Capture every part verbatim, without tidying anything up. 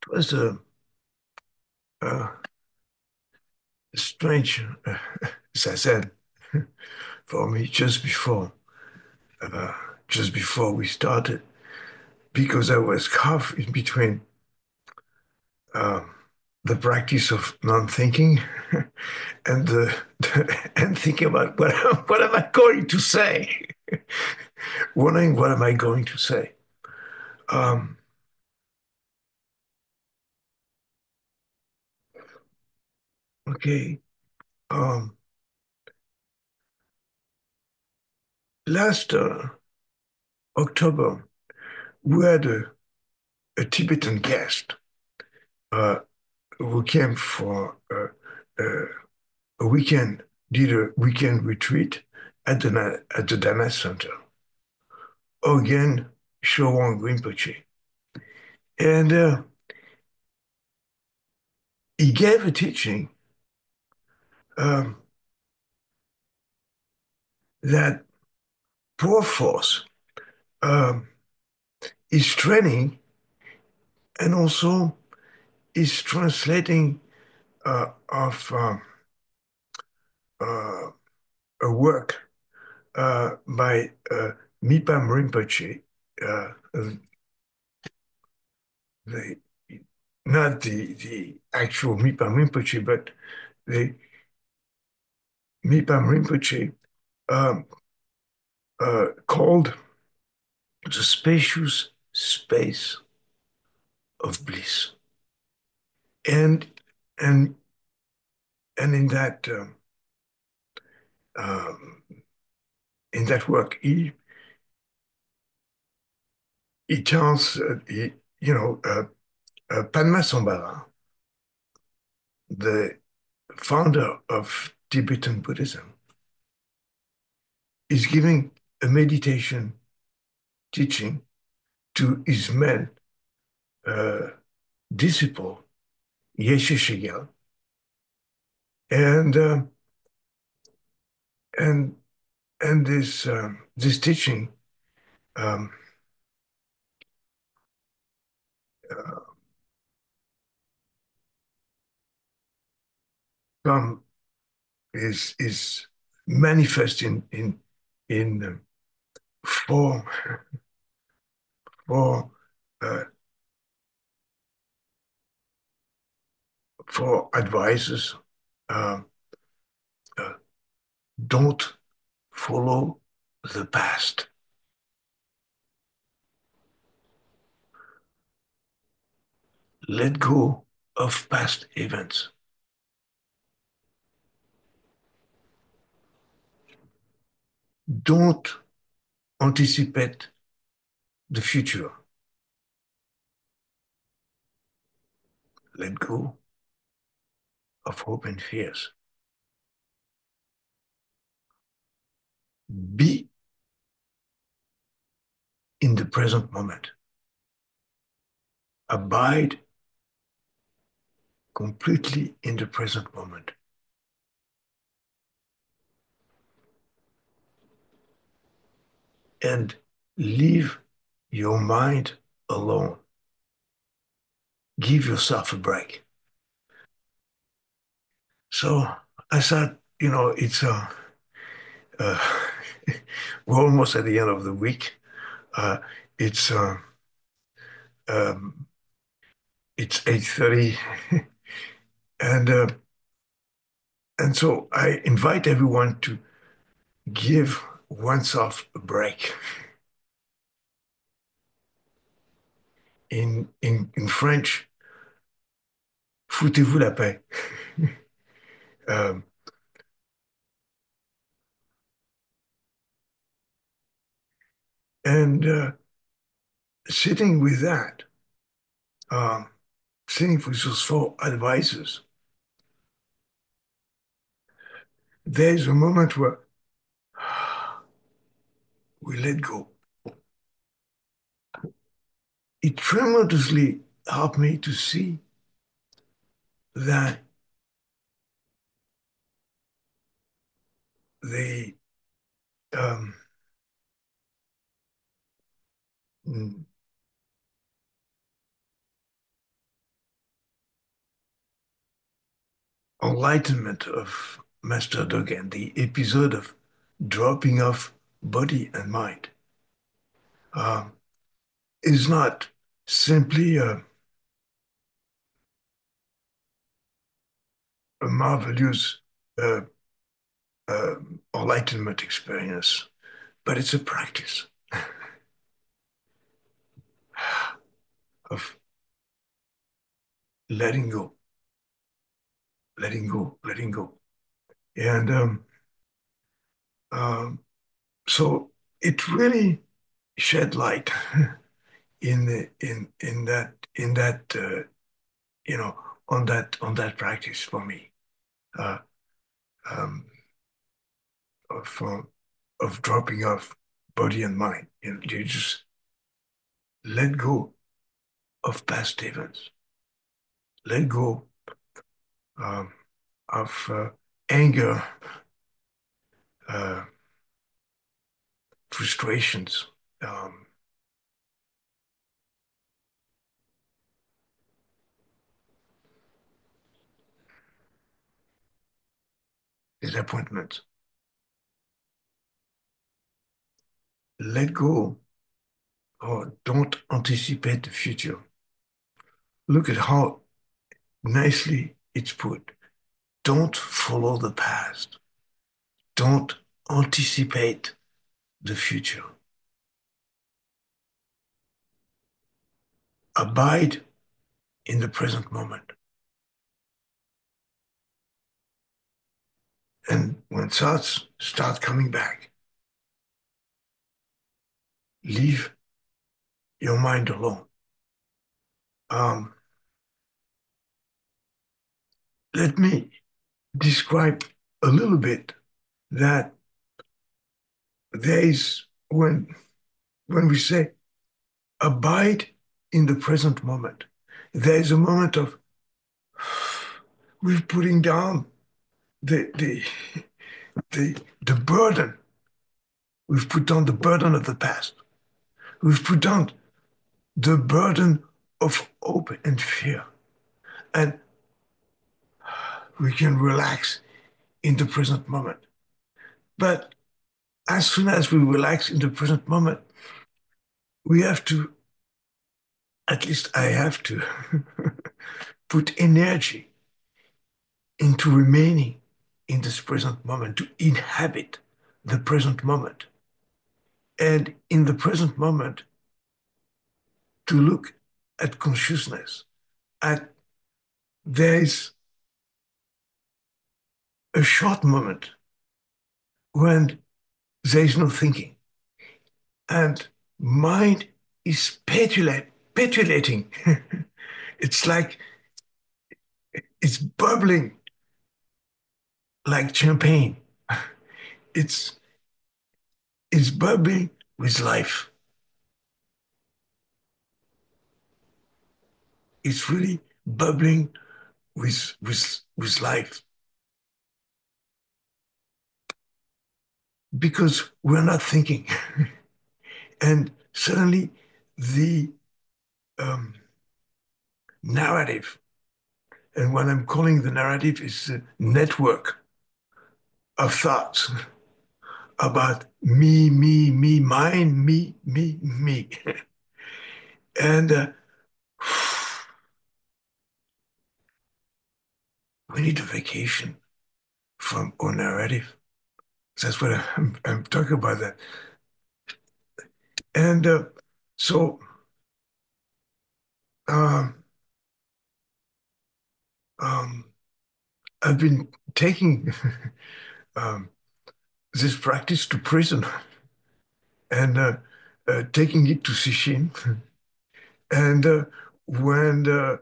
was a, a strange, uh, as I said, for me just before, uh, just before we started, because I was caught in between um, the practice of non-thinking and the, and thinking about what what am I going to say, wondering what am I going to say. Um, okay. Um, last uh, October, we had a, a Tibetan guest uh, who came for uh, uh, a weekend, did a weekend retreat at the at the Dana Center. Again, Showang Rinpoche, and uh, he gave a teaching um, that poor force um, is training and also is translating uh, of um, uh, a work uh, by uh, Mipam Rinpoche, uh, the, not the, the actual Mipam Rinpoche, but the Mipam Rinpoche um, uh, called the spacious space of bliss. And and and in that um, um, in that work, he he tells uh, he, you know uh, uh, Padma Sambhava, the founder of Tibetan Buddhism, is giving a meditation teaching to his man uh, disciple Yeshe Shigel, and um, and and this um, this teaching um, uh, come is is manifest in in in um, four four uh, four advices. Uh, uh, don't follow the past. Let go of past events. Don't anticipate the future. Let go of hope and fears. Be in the present moment. Abide completely in the present moment. And leave your mind alone. Give yourself a break. So I thought, you know, it's uh, uh, we're almost at the end of the week. Uh, it's uh, um, it's eight thirty, and uh, and so I invite everyone to give oneself a break. In in in French, foutez-vous la paix. Um, and uh, sitting with that, um, sitting with those four advisors, there's a moment where we let go. It tremendously helped me to see that the um, mm, enlightenment of Master Dogen, the episode of dropping off body and mind, um, is not simply a, a marvelous uh, uh, enlightenment experience, but it's a practice of letting go, letting go, letting go. And um, um, so it really shed light in the, in in that in that uh, you know on that on that practice for me uh, um, of uh, of dropping off body and mind. You know, you just let go of past events, let go um, of uh, anger, uh, frustrations, um, disappointment. Let go or don't anticipate the future. Look at how nicely it's put. Don't follow the past. Don't anticipate the future. Abide in the present moment. And when thoughts start coming back, leave your mind alone. Um, let me describe a little bit that there is when when we say abide in the present moment, there is a moment of we're putting down the the the the burden. We've put down the burden of the past. We've put down the burden of hope and fear. And we can relax in the present moment. But as soon as we relax in the present moment, we have to, at least I have to, put energy into remaining in this present moment, to inhabit the present moment. And in the present moment, to look at consciousness, at there is a short moment when there is no thinking. And mind is petulate, petulating. It's like it's bubbling like champagne. It's it's bubbling with life. It's really bubbling with with with life because we're not thinking. And suddenly the um, narrative, and what I'm calling the narrative is a network of thoughts about me, me, me, mine, me, me, me. And uh, we need a vacation from our narrative. That's what I'm, I'm talking about that. And uh, so um, um, I've been taking um, this practice to prison and uh, uh, taking it to Sichin. And uh, when uh,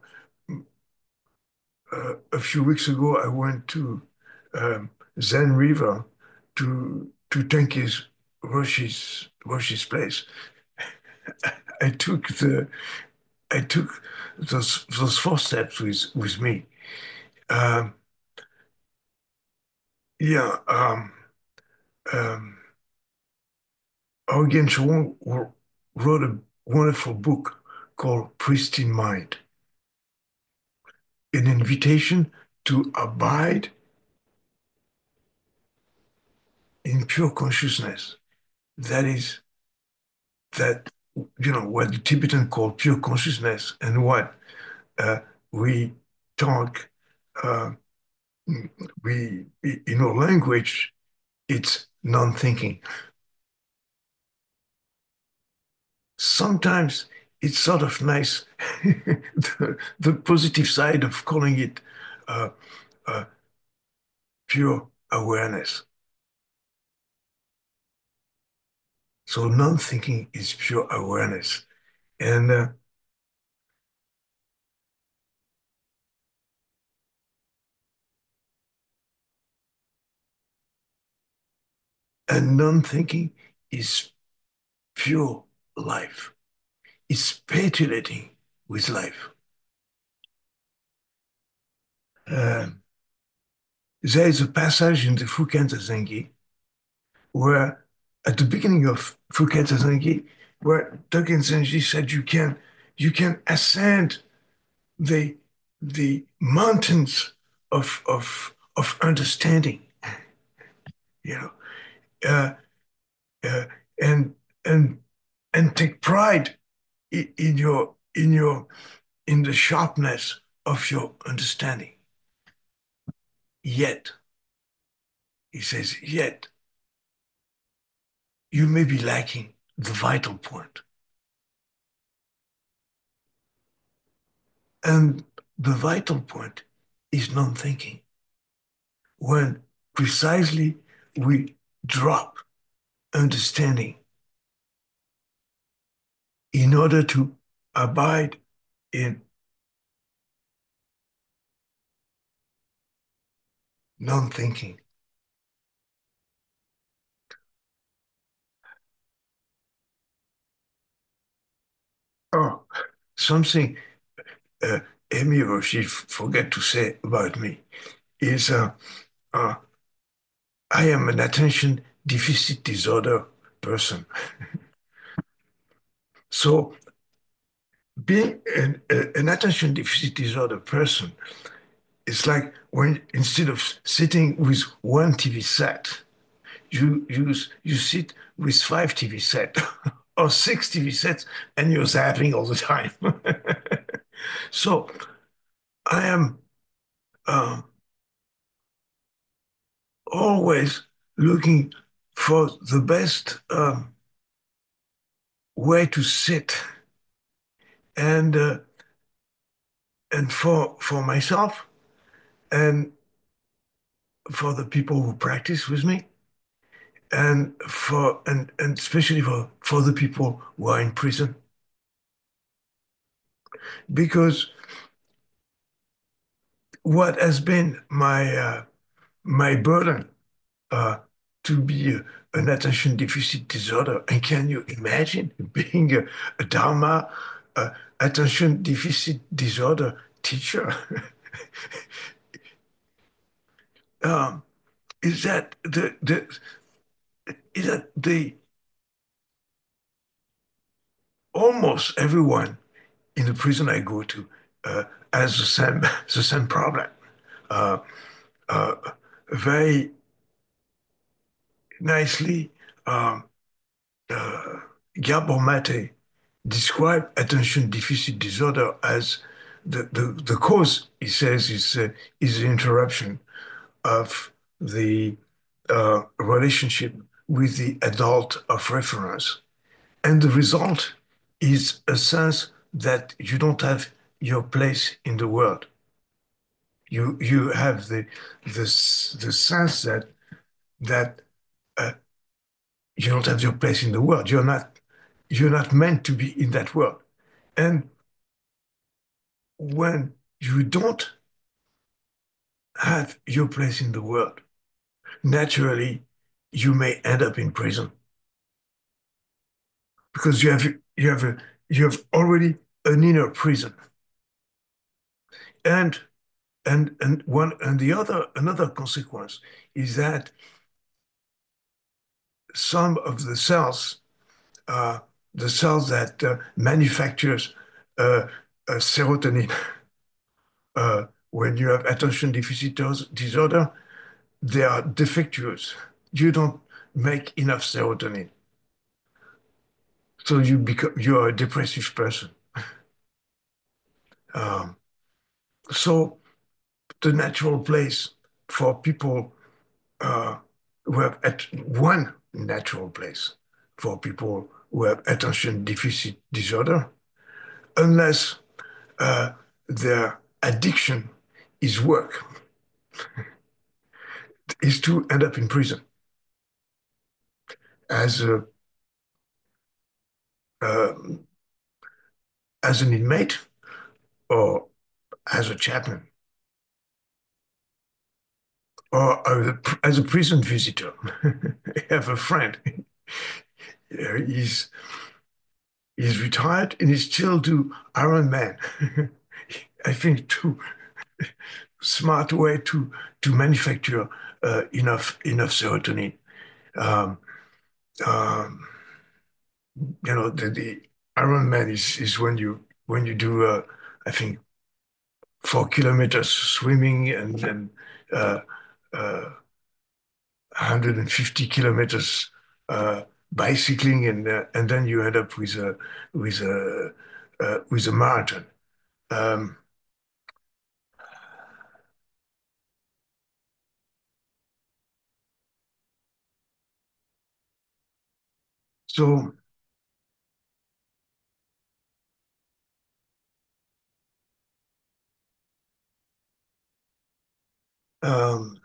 uh, a few weeks ago I went to um, Zen River to to Tenke's Roshi's Roshi's place, I took the I took those those four steps with with me. Um, yeah, um, um, Ogen Chuang wrote a wonderful book called Pristine Mind, an invitation to abide in pure consciousness. That is that you know what the Tibetan call pure consciousness, and what uh, we talk uh, we in our language it's non-thinking. Sometimes it's sort of nice the, the positive side of calling it uh, uh, pure awareness. So non-thinking is pure awareness, and uh, and non-thinking is pure life. It's speculating with life. Uh, there is a passage in the Fukan Zazengi where, at the beginning of Fukan Zazengi, where Dogen Zenji said you can you can ascend the the mountains of of of understanding, you know, uh, uh, and and and take pride in, in your in your in the sharpness of your understanding. Yet, he says, yet you may be lacking the vital point. And the vital point is non-thinking. When precisely we drop understanding in order to abide in non-thinking. Oh, something uh, Amy Roshi forget to say about me is uh, uh, I am an attention deficit disorder person. So being an, an attention deficit disorder person, it's like when instead of sitting with one T V set, you use you sit with five T V sets or six T V sets, and you're zapping all the time. So I am um, always looking for the best um, way to sit, and uh, and for for myself and for the people who practice with me, and for and and especially for for the people who are in prison, because what has been my uh, my burden uh, to be a, an attention deficit disorder. And can you imagine being a, a Dharma uh, attention deficit disorder teacher? um, is that the the is that the almost everyone in the prison I go to uh, has the same the same problem. Uh, uh, Very nicely, um, uh, Gabor Mate described attention deficit disorder as the, the, the cause, he says, is, uh, is the interruption of the uh, relationship with the adult of reference. And the result is a sense that you don't have your place in the world. You, you have the, the, the sense that, that uh, you don't have your place in the world. You're not, you're not meant to be in that world. And when you don't have your place in the world, naturally, you may end up in prison because you have you have a, you have already an inner prison. And and and one and the other another consequence is that some of the cells, uh, the cells that uh, manufactures uh, uh, serotonin, uh, when you have attention deficit dis- disorder, they are defectuous. You don't make enough serotonin, so you become you are a depressive person. Um, so the natural place for people uh, who have at one natural place for people who have attention deficit disorder, unless uh, their addiction is work, is to end up in prison as a uh, as an inmate or as a chaplain or as a, as a prison visitor. I have a friend. Uh, he's he's retired and he still do Iron Man. I think too smart way to to manufacture uh, enough enough serotonin. Um, um, you know, the, the Iron Man is is when you when you do uh, I think four kilometers swimming and then uh, uh, one hundred fifty kilometers uh, bicycling and uh, and then you end up with a with a uh, with a marathon. Um, so um,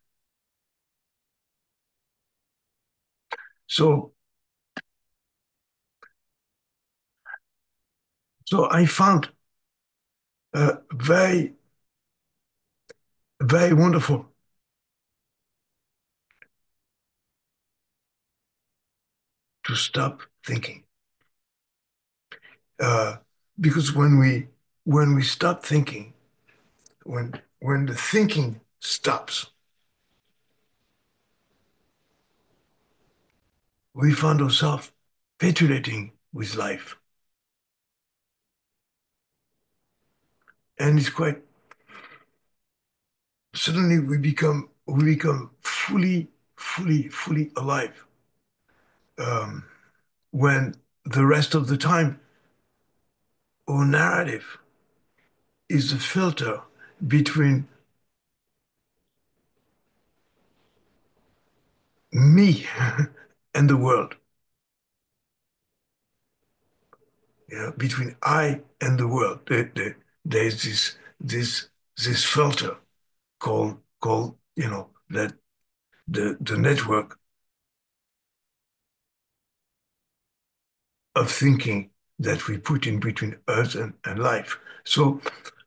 so so I found uh, very very wonderful to stop thinking. Uh, because when we when we stop thinking, when when the thinking stops, we find ourselves petulating with life, and it's quite suddenly we become we become fully fully fully alive. Um, when the rest of the time, our narrative is the filter between me and the world. You know, between I and the world, there, there, there's this this this filter called called you know that the the network of thinking that we put in between us and, and life. So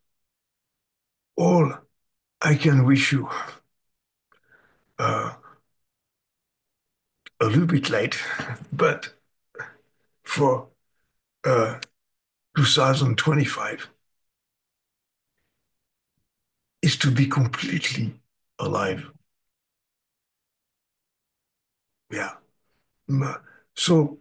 all I can wish you uh, a little bit late, but for uh, two thousand twenty-five is to be completely alive. Yeah. Ma- So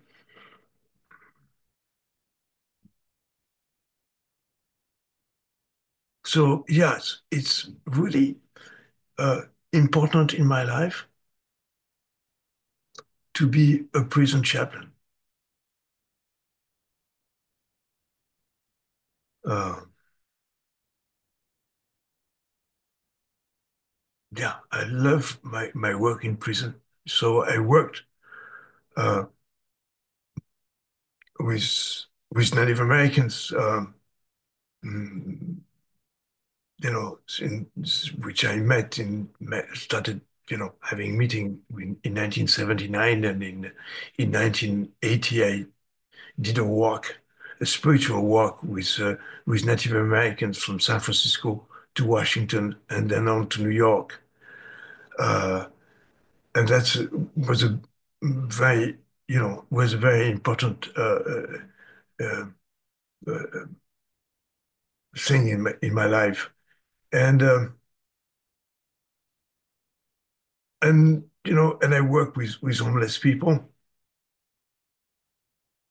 so yes, it's really uh, important in my life to be a prison chaplain. Uh, yeah, I love my, my work in prison. So I worked uh, with with Native Americans, um, mm, you know, in, which I met in met, started, you know, having meeting in, in nineteen seventy-nine, and in in nineteen eighty I did a walk, a spiritual walk with uh, with Native Americans from San Francisco to Washington and then on to New York. Uh, and that's was a very, you know, was a very important uh, uh, uh, uh, thing in my in my life. And um, and you know, and I work with with homeless people,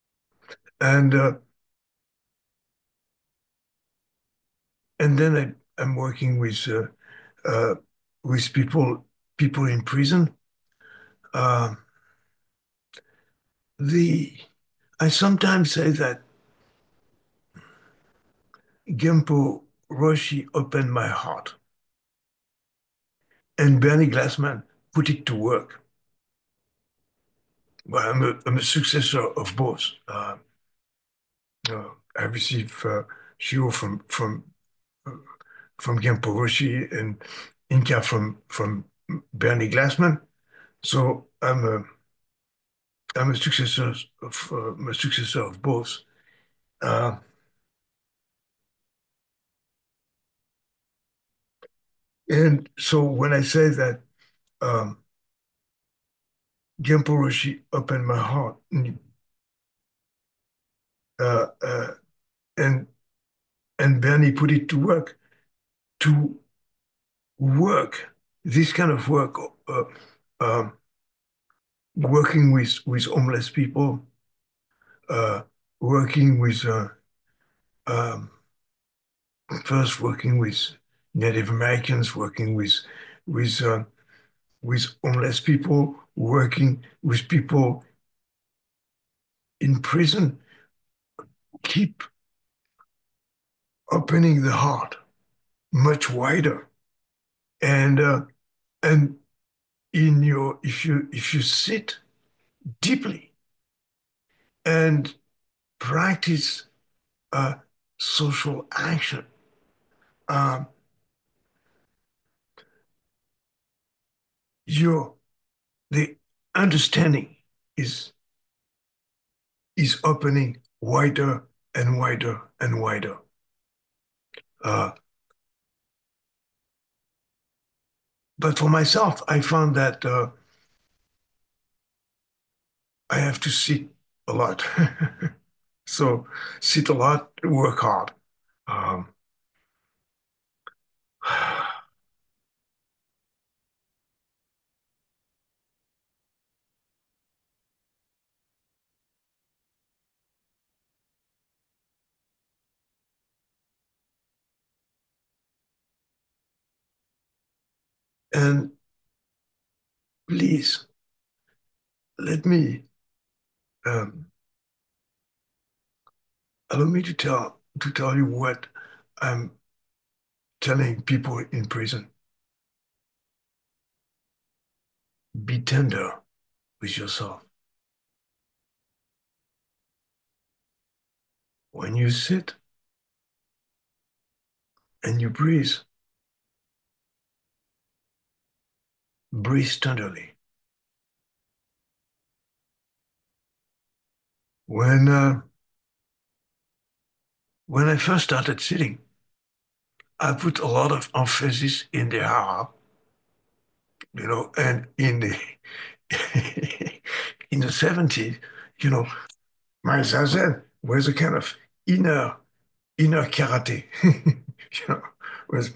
and uh, and then I I'm working with uh, uh, with people people in prison. Uh, the I sometimes say that Genpo Roshi opened my heart, and Bernie Glassman put it to work. Well, I'm a, I'm a successor of both. Uh, uh, I received uh, Shio from from uh, from Genpo Roshi and Inca from from Bernie Glassman. So I'm a I'm a successor of uh, I'm a successor of both. Uh, and so when I say that um, Genpo Roshi opened my heart, uh, uh, and and Bernie put it to work to work this kind of work, uh, um, working with with homeless people, uh, working with uh, um, first working with Native Americans, working with with uh, with homeless people, working with people in prison, keep opening the heart much wider. And uh, and in your if you if you sit deeply and practice uh, social action, um, your the understanding is is opening wider and wider and wider. Uh, but for myself, I found that uh, I have to sit a lot. So sit a lot, work hard. Um, and please let me um, allow me to tell to tell you what I'm telling people in prison. Be tender with yourself. When you sit and you breathe, breathe tenderly. When uh, when I first started sitting, I put a lot of emphasis in the hara, you know, and in the in the seventies, you know, my zazen was a kind of inner inner karate, you know, was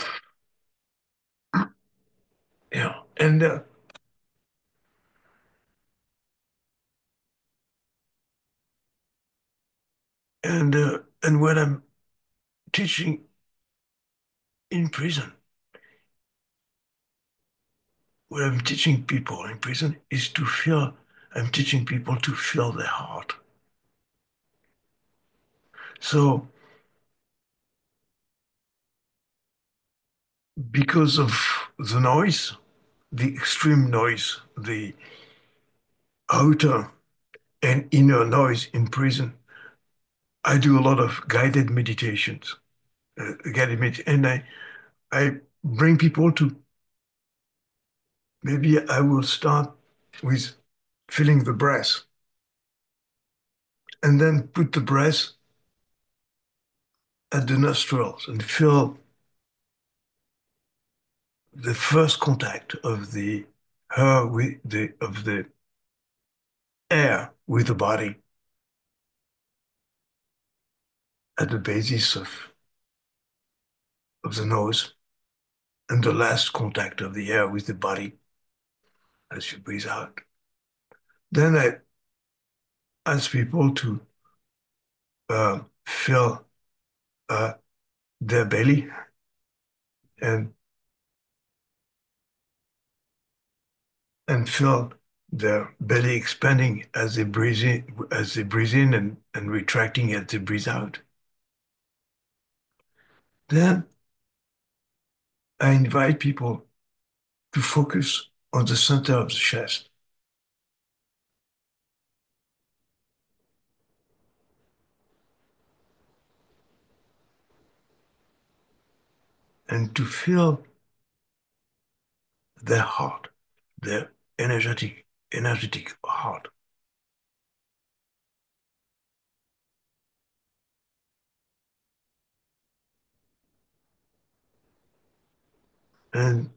you know, and uh, and uh, and when I'm teaching in prison, what I'm teaching people in prison is to feel. I'm teaching people to feel their heart. So because of the noise, the extreme noise, the outer and inner noise in prison, I do a lot of guided meditations, uh, guided med- and I, I bring people to maybe I will start with feeling the breath and then put the breath at the nostrils and feel the first contact of the air with the of the air with the body at the basis of, of the nose and the last contact of the air with the body as you breathe out. Then I ask people to uh, feel uh, their belly and and feel their belly expanding as they breathe in, as they breathe in and, and retracting as they breathe out. Then I invite people to focus on the center of the chest and to feel their heart, their energetic, energetic heart, and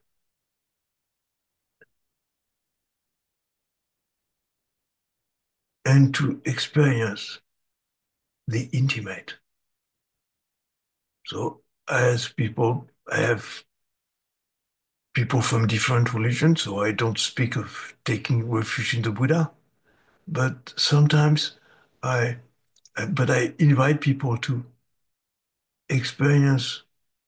and to experience the intimate. So as people, I have people from different religions, so I don't speak of taking refuge in the Buddha, but sometimes I, but I invite people to experience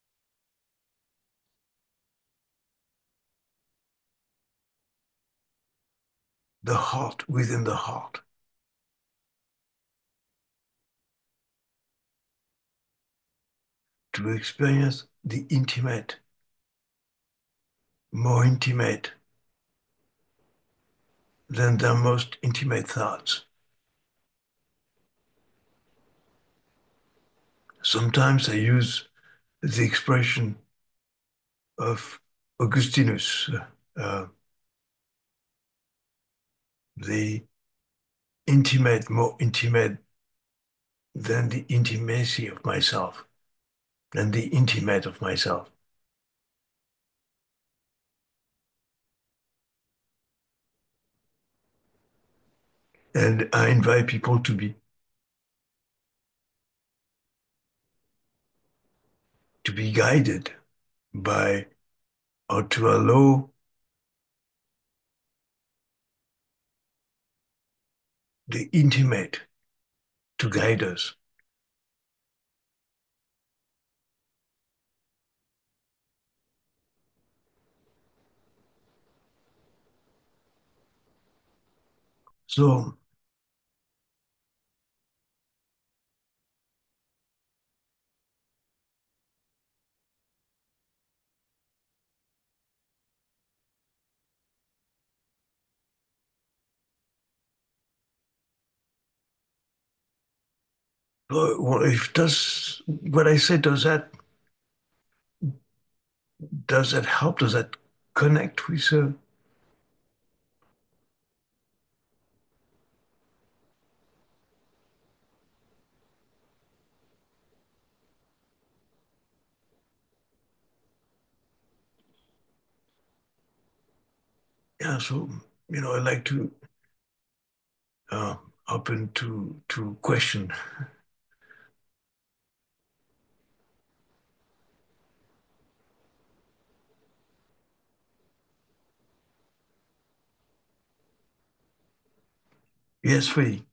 the heart within the heart, to experience the intimate, more intimate than their most intimate thoughts. Sometimes I use the expression of Augustinus, uh, the intimate, more intimate than the intimacy of myself, than the intimate of myself. And I invite people to be to be guided by or to allow the intimate to guide us. So, well, if does what I said, does that does that help? Does that connect with? Uh, yeah. So you know, I like to uh, open to to question. Yes, free.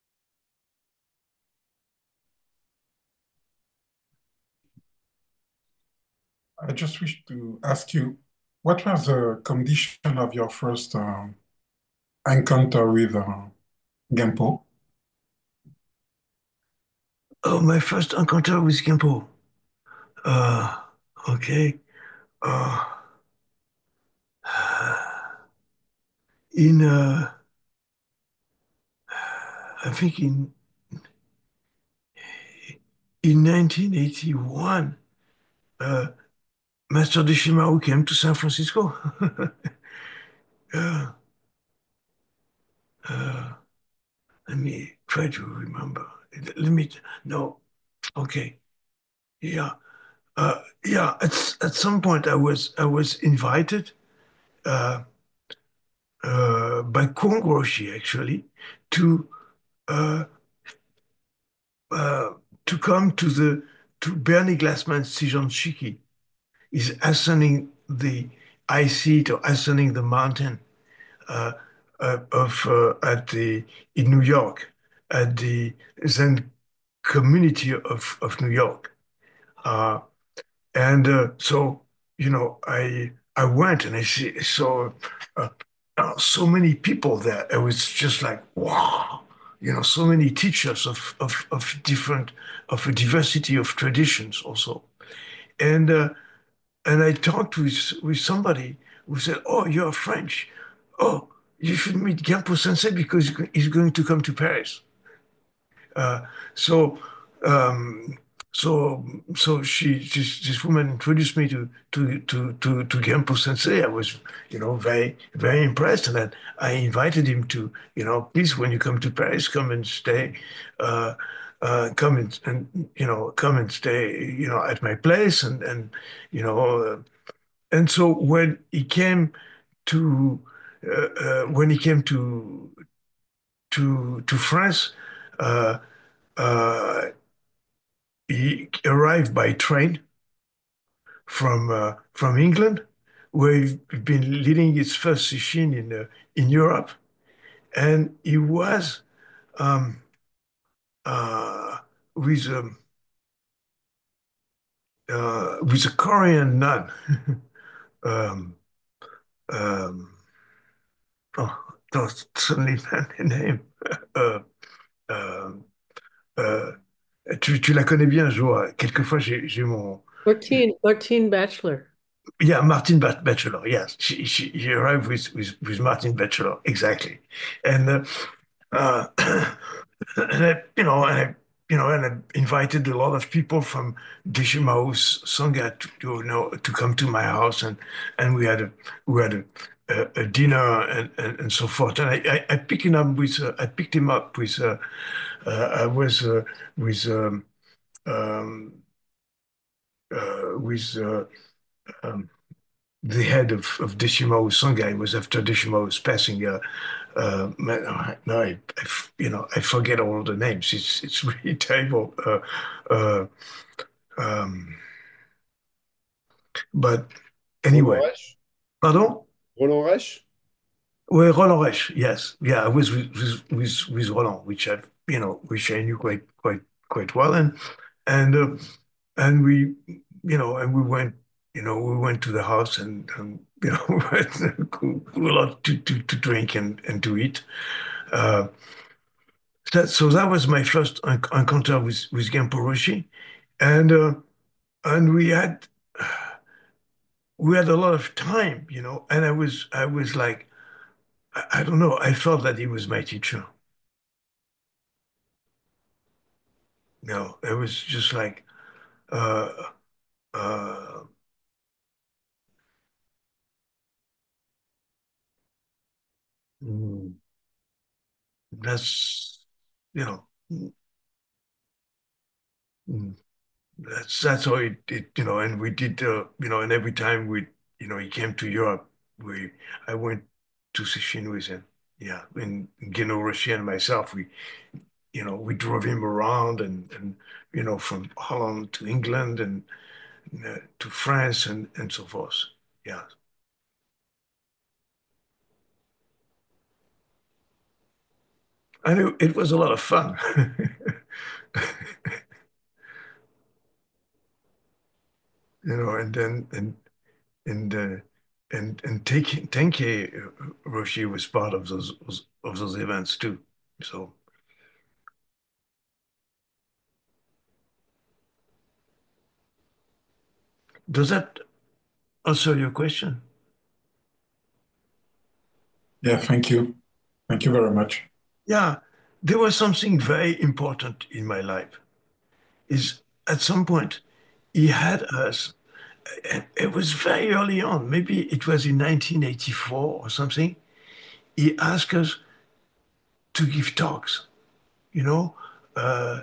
I just wish to ask you, what was the condition of your first um, encounter with uh, Genpo? Oh, my first encounter with Gimpo. Uh, okay. Uh, in uh, I think in in nineteen eighty-one, uh, Master Deshimaru came to San Francisco. uh, uh, Let me try to remember. Let me no. Okay. Yeah. Uh, yeah. At at some point, I was I was invited uh, uh, by Kwon Roshi actually to uh, uh, to come to the to Bernie Glassman's Shiganshiki. Is ascending the I C to ascending the mountain uh, uh, of uh, at the in New York at the Zen community of, of New York. Uh, And uh, so, you know, I I went and I see, saw uh, uh, so many people there. It was just like, wow, you know, so many teachers of of of different of a diversity of traditions also. And uh, and I talked with with somebody who said, "Oh, you're French. Oh, you should meet Gampo Sensei because he's going to come to Paris." Uh, so, um, so, so she, this, this woman introduced me to to to to to Genpo Sensei. I was, you know, very very impressed, and then I invited him to, you know, please, when you come to Paris, come and stay, uh, uh, come and, and you know, come and stay, you know, at my place, and and you know, uh, and so when he came to uh, uh, when he came to to to France. Uh, uh, he arrived by train from uh, from England, where he'd been leading his first session in uh, in Europe, and he was um, uh, with um, uh, with a Korean nun. um, um, oh, don't suddenly the name. Uh, euh, euh, tu, tu la connais bien, Jo. Quelquefois, j'ai j'ai mon. Martine, Martine Bachelor. Yeah, Martin Bat- Bachelor. Yes, she, she, she arrived with, with, with Martin Bachelor, exactly. And uh, uh, and I, you know, and I, you know, and I invited a lot of people from Dishimao's Sangha to, to, you know, to come to my house, and and we had a we had a, a, a dinner and, and, and so forth. And I, I, I picked him up with uh, I picked him up with uh, uh, I was uh, with um, um, uh, with uh, um, the head of, of Deshimo Sangha. It was after Deshimo's passing. Uh, uh, man, no, I, I, you know, I forget all the names. It's it's really terrible. Uh, uh, um, but Roland anyway, Reich? pardon? Roland Reich? Well, Roland Reich, yes, yeah, I was with, with with with Roland, which I, you know, which I knew quite quite quite well, and and uh, and we, you know, and we went, you know, we went to the house, and, and you know, we had cool, cool a lot to, to to drink and and to eat. Uh, that, so that was my first en- encounter with with Genpo Roshi, and uh, and we had we had a lot of time, you know, and I was I was like, I, I don't know, I felt that he was my teacher. You know, it was just like uh, uh, mm, that's you know mm, that's that's how it, it you know, and we did uh, you know, and every time we, you know, he came to Europe, we I went to Sichin with him. Yeah, and Gino Roshi and myself, we, you know, we drove him around, and and you know, from Holland to England, and uh, to France, and and so forth. Yeah, and it, it was a lot of fun. You know, and then and and uh, and and Tenke, Tenke uh, Roshi was part of those of those events too. So does that answer your question? Yeah, thank you. Thank you very much. Yeah, there was something very important in my life. Is at some point he had us, and it was very early on. Maybe it was in nineteen eighty-four or something. He asked us to give talks. You know, uh,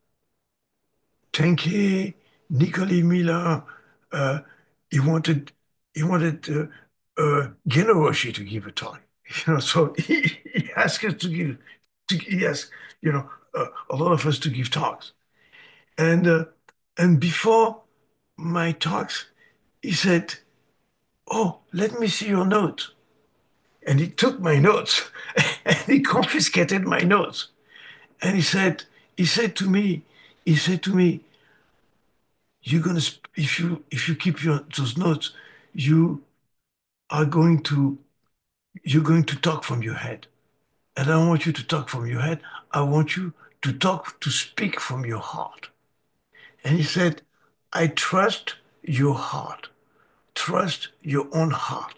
Tenke, Nicole Miller, uh, he wanted he wanted uh, uh, Genoroshi to give a talk. You know, so he, he asked us to give, to, he asked, you know, uh, a lot of us to give talks. And uh, and before my talks, he said, "Oh, let me see your notes." And he took my notes and he confiscated my notes. And he said, he said to me, he said to me, you're gonna if you if you keep your those notes, you are going to you're going to talk from your head. And I don't want you to talk from your head. I want you to talk to speak from your heart. And he said, I trust your heart. Trust your own heart.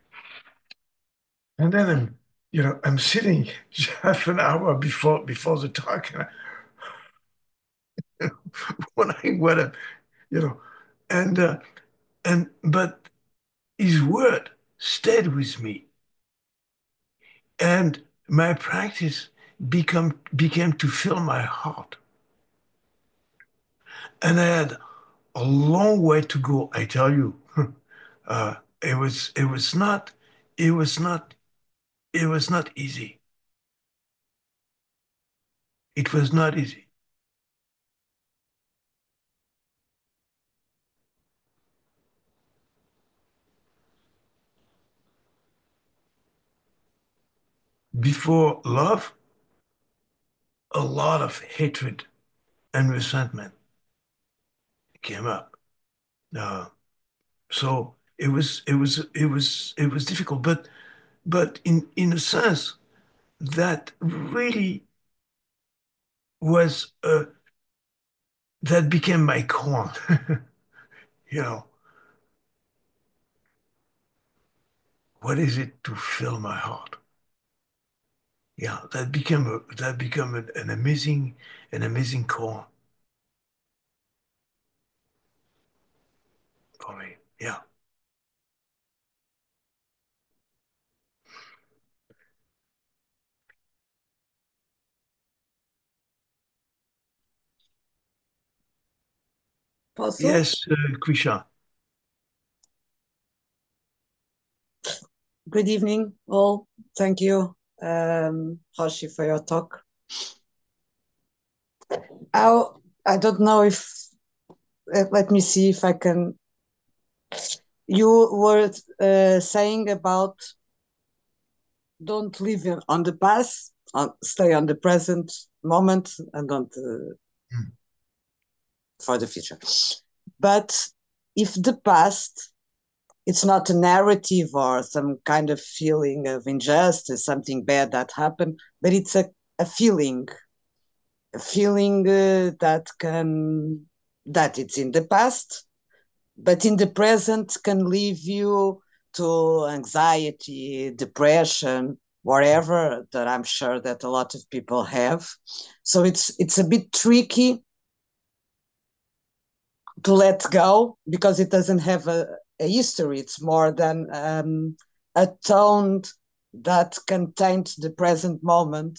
And then I'm, you know, I'm sitting half an hour before before the talk, and I, wondering what I, you know, and uh, and but his word stayed with me, and my practice become became to fill my heart, and I had a long way to go. I tell you, uh, it was it was not it was not it was not easy. It was not easy. Before love, a lot of hatred and resentment came up. Uh, so it was it was it was it was difficult, but but in in a sense that really was uh, that became my core. You know, what is it to fill my heart? Yeah, that became a, that became an, an amazing an amazing core for me. Yeah. Posso? Yes, uh, Krisha. Good evening, all. Thank you, um, Hoshi, for your talk. I, I don't know if, uh, let me see if I can. You were uh, saying about don't live in- on the past, on, stay on the present moment, and don't uh, Mm. for the future. But if the past, it's not a narrative or some kind of feeling of injustice, something bad that happened, but it's a, a feeling, a feeling uh, that can, that it's in the past, but in the present can leave you to anxiety, depression, whatever that I'm sure that a lot of people have. So it's it's a bit tricky to let go because it doesn't have a, a history. It's more than um, a tone that contains the present moment.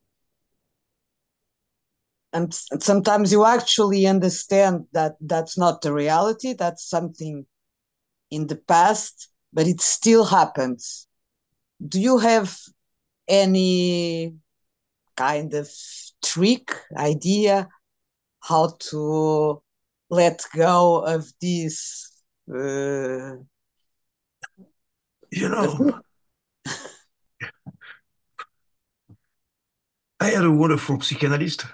And sometimes you actually understand that that's not the reality, that's something in the past, but it still happens. Do you have any kind of trick, idea how to let go of this? Uh, You know, I had a wonderful psychoanalyst.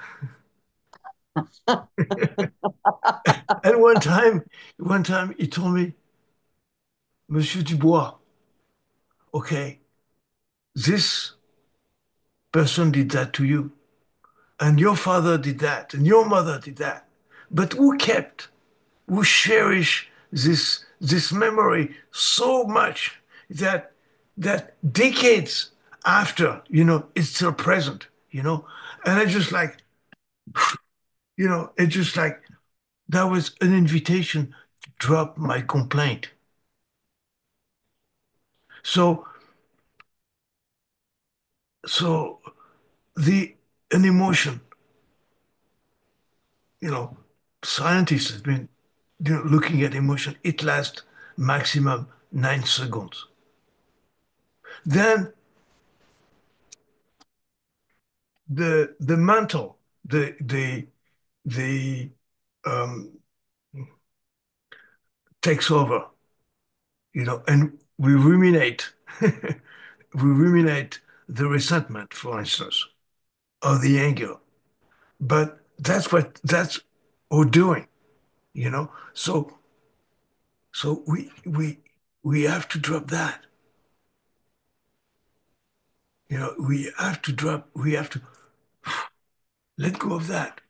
And one time, one time he told me, Monsieur Dubois, okay, this person did that to you, and your father did that, and your mother did that. But who kept, who cherished this this memory so much that that decades after, you know, it's still present, you know? And I just like, you know, it just like that was an invitation to drop my complaint. So so the an emotion, you know, scientists have been, you know, looking at emotion. It lasts maximum nine seconds. Then the the mental, the the the um, takes over, you know, and we ruminate, we ruminate the resentment, for instance, or the anger. But that's what that's we're doing, you know. So So we we we have to drop that. You know, we have to drop, we have to let go of that.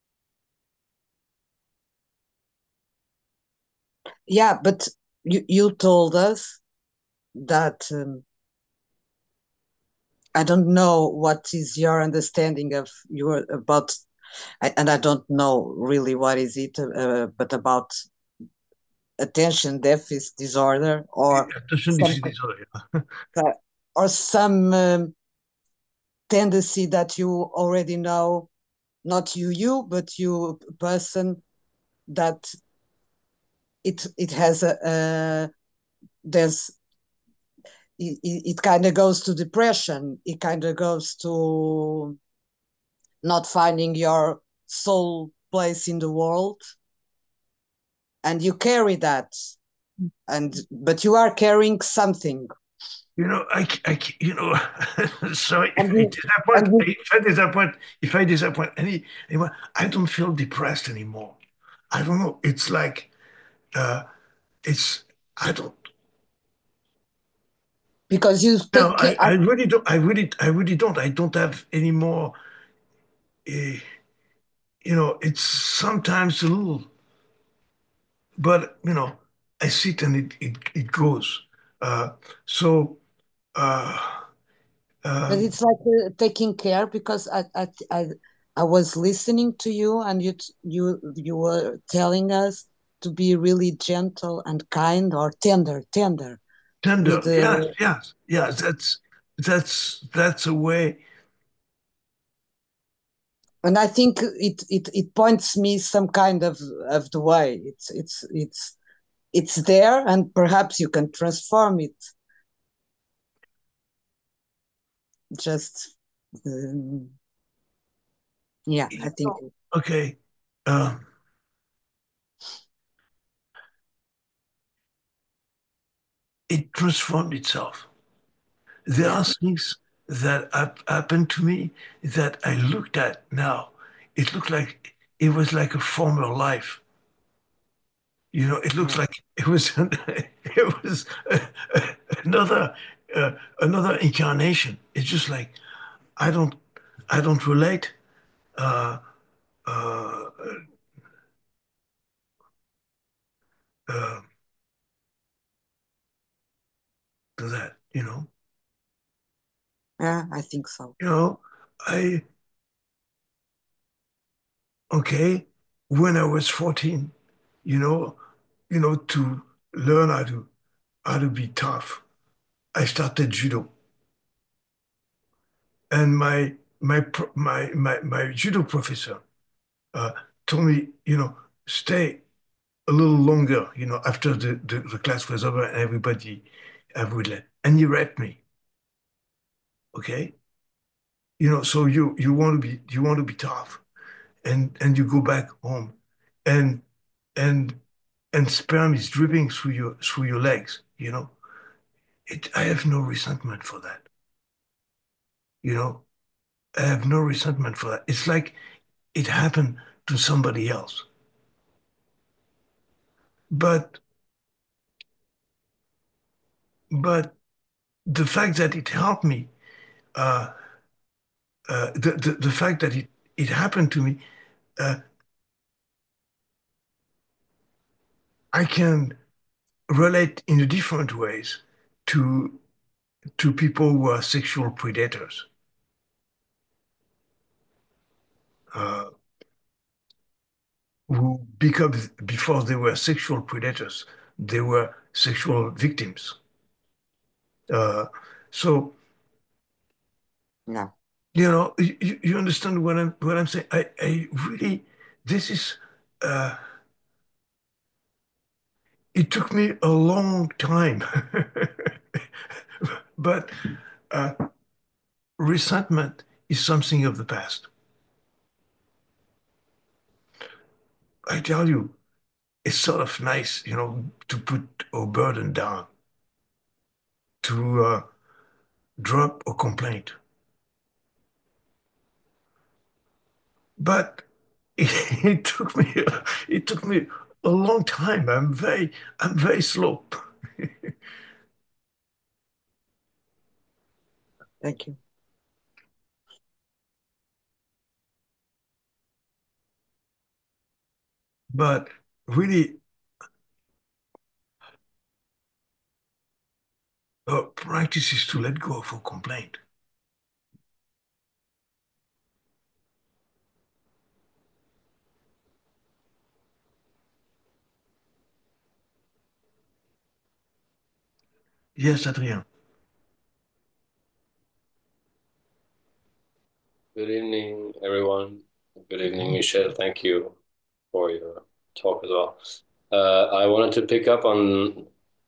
Yeah, but you, you told us that um, I don't know what is your understanding of your about, I- and I don't know really what is it, uh, but about attention deficit disorder or Attention some deficit disorder. Yeah. or some um, tendency that you already know, not you you, but you person that it it has a, a there's it, it kind of goes to depression. It kind of goes to not finding your soul place in the world, and you carry that, and but you are carrying something. You know, I, I, you know, sorry if and I you, disappoint, and you, if I disappoint, if I disappoint any, anyone, I don't feel depressed anymore. I don't know. It's like, uh, it's, I don't, because you no, take care. I, I really don't, I really, I really don't. I don't have any more, uh, you know, it's sometimes a little, but, you know, I sit and it, it, it goes. Uh, so, uh, But um, it's like uh, taking care, because I, I I I was listening to you, and you t- you you were telling us to be really gentle and kind, or tender tender with tender, yes, the. yes, yes. That's that's that's a way. And I think it, it it points me some kind of of the way. It's it's it's it's there, and perhaps you can transform it. Just um, yeah, I You think. know, okay, uh, it transformed itself. There Yeah, are things that hap- happened to me that I looked at now. It looked like it was like a former life. You know, it looks yeah, like it was it was another uh, another incarnation. It's just like I don't I don't relate uh, uh, uh, to that. You know, yeah, I think so. you know, I okay when I was fourteen. You know, you know to learn how to how to be tough. I started judo, and my my pro- my my, my judo professor uh, told me, you know, stay a little longer, you know, after the, the, the class was over and everybody uh, would let. And he read me, okay? You know, so you you want to be you want to be tough, and and you go back home, and and and sperm is dripping through your through your legs, you know. It, I have no resentment for that, you know. I have no resentment for that. It's like it happened to somebody else, but but the fact that it helped me, uh, uh, the, the the fact that it it happened to me, uh, I can relate in a different ways to to people who are sexual predators, uh, who because before they were sexual predators, they were sexual victims. Uh, so Yeah, you know, you, you understand what I'm what I'm saying. I, I really this is. Uh, it took me a long time, but uh, resentment is something of the past. I tell you, it's sort of nice, you know, to put a burden down, to uh, drop a complaint. But it, it took me, it took me a long time. I'm very, I'm very slow. Thank you. But really, uh, practice is to let go of a complaint. Yes, Adrien. Good evening, everyone. Good evening, Michel. Thank you for your talk as well. Uh, I wanted to pick up on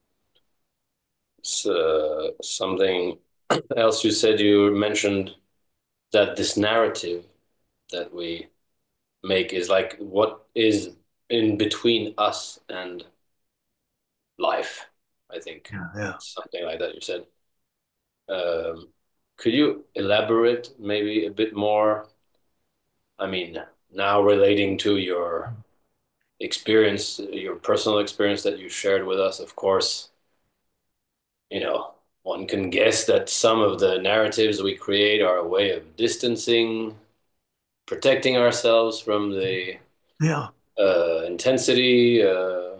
uh, something else you said. You mentioned that this narrative that we make is like what is in between us and life, I think. Yeah, yeah. Something like that you said. Um, could you elaborate maybe a bit more? I mean, now relating to your experience, your personal experience that you shared with us, of course, you know, one can guess that some of the narratives we create are a way of distancing, protecting ourselves from the Yeah. uh, intensity, uh,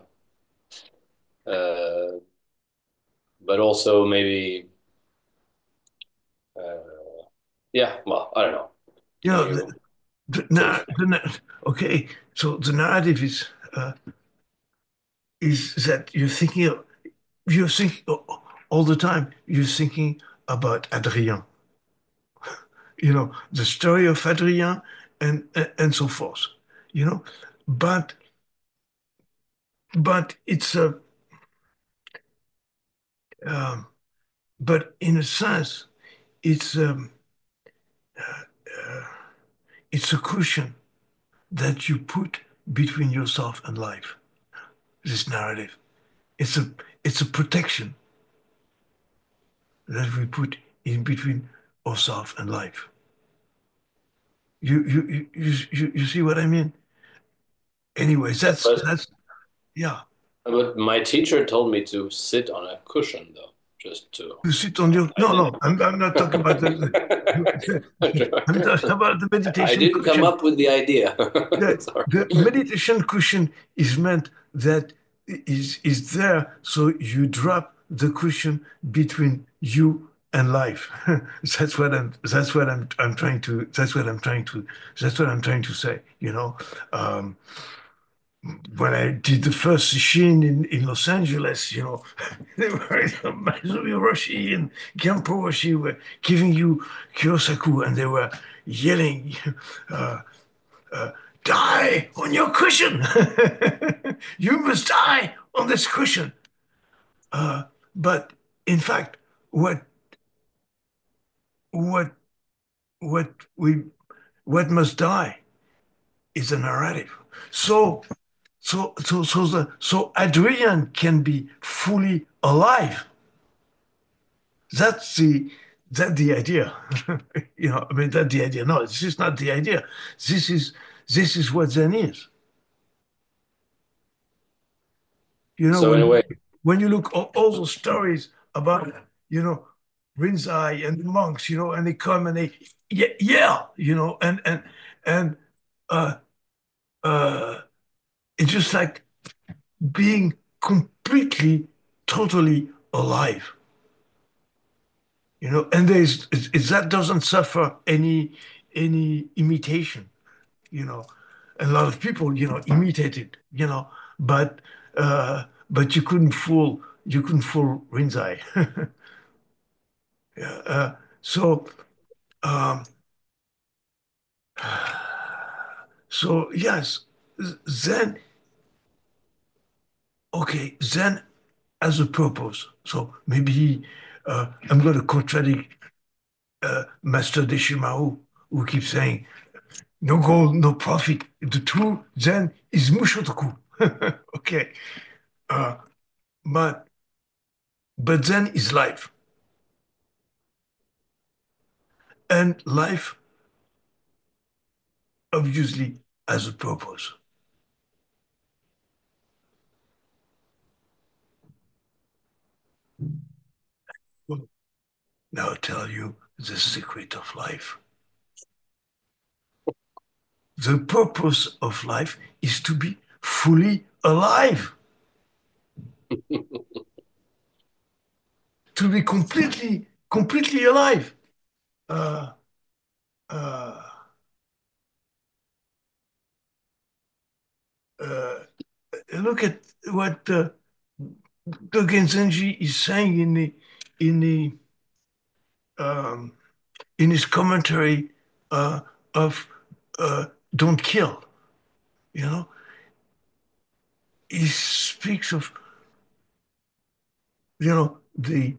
uh, but also maybe, uh, yeah, well, I don't know. You Can know, the, you the, take? na- the, na- okay, so the narrative is uh, is that you're thinking of, you're thinking all the time, you're thinking about Adrien, you know, the story of Adrien and, and, and so forth, you know, but, but it's a, um, but in a sense, it's, um, uh, it's a cushion that you put between yourself and life, this narrative. It's a, it's a protection that we put in between ourselves and life. You, you, you, you, you see what I mean? Anyways, that's, But that's, yeah. but my teacher told me to sit on a cushion, though, just to. You sit on your, I no, didn't. no, I'm, I'm not talking about the, the I'm talking about the I meditation didn't come cushion. up with the idea. The, Sorry. the meditation cushion is meant that is is there so you drop the cushion between you and life. That's what I'm that's what I'm I'm trying to that's what I'm trying to that's what I'm trying to say, you know. Um, when I did the first Shin in, in Los Angeles, you know, they were Maizumi Roshi and Genpo Roshi were giving you Kyosaku and they were yelling, uh, uh, die on your cushion. You must die on this cushion. Uh, but in fact, what what what we what must die is a narrative. So so so so the so Adrian can be fully alive. That's the that the idea. You know, I mean that's the idea. No, this is not the idea. This is this is what Zen is. You know, So in a when way, when you look at all those stories about, you know, Rinzai and the monks, you know, and they come and they yeah, yeah, you know, and and and uh uh it's just like being completely, totally alive, you know, and there's it's, it's, that doesn't suffer any any imitation, you know. A lot of people, you know, imitated, you know, but uh but you couldn't fool you couldn't fool Rinzai. Yeah, uh, so um so yes, Zen, okay, Zen has a purpose. So maybe uh, I'm going to contradict uh, Master Deshimaru, who keeps saying, no goal, no profit. The true Zen is Mushotoku. Okay. Uh, but, but Zen is life. And life obviously has a purpose. now tell you the secret of life. The purpose of life is to be fully alive. To be completely, completely alive. Uh, uh, uh, look at what uh, Dogen Zenji is saying in the in the um, in his commentary uh, of uh, "Don't Kill." You know, he speaks of you know the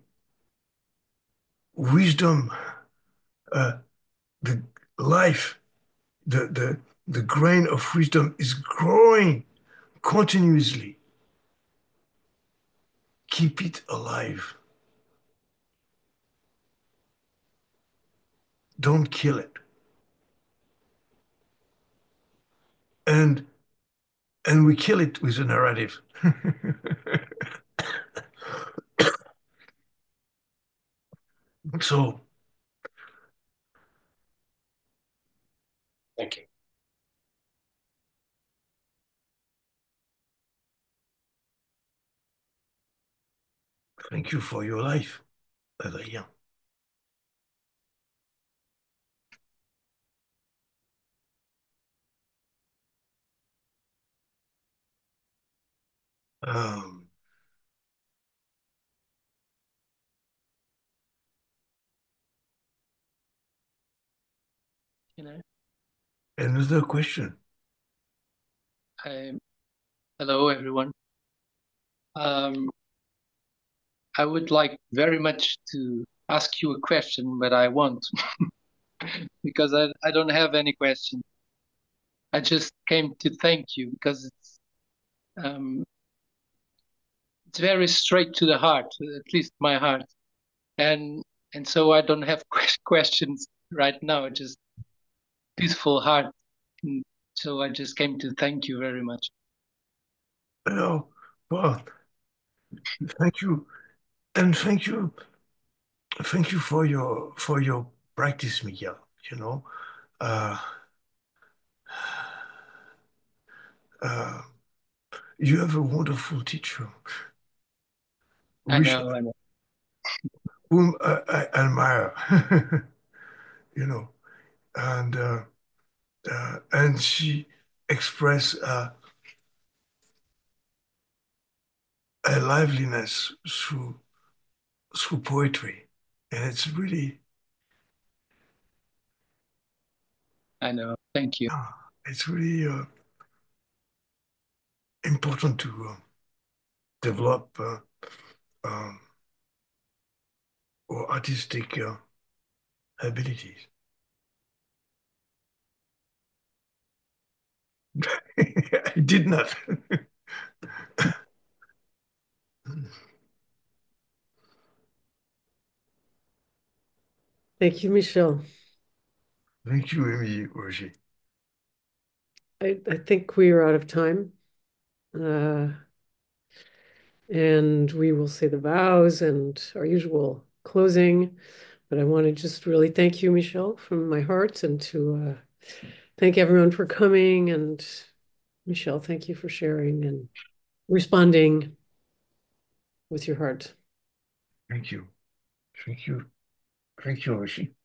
wisdom, uh, the life, the the the grain of wisdom is growing continuously. Keep it alive. Don't kill it. And and we kill it with a narrative. So Thank you. thank you for your life, Adrien. Um, You know, another question. I, hello everyone. Um, I would like very much to ask you a question, but I won't because I, I don't have any question. I just came to thank you because it's um, it's very straight to the heart, at least my heart, and and so I don't have questions right now. Just peaceful heart, and so I just came to thank you very much. Oh, well, thank you, and thank you, thank you for your for your practice, Miguel. You know, uh, uh, you have a wonderful teacher, I which know, I know. whom I, I admire. You know, and uh, uh, and she expressed uh, a liveliness through through poetry, and it's really I know. Thank you. uh, it's really uh, important to uh, develop uh, um, or artistic uh, abilities. I did not. Thank you, Michel. Thank you, Amy Roger. I, I think we are out of time. Uh, and we will say the vows and our usual closing. But I want to just really thank you, Michel, from my heart, and to uh, thank everyone for coming. And Michel, thank you for sharing and responding with your heart. Thank you. Thank you. Thank you, Roger.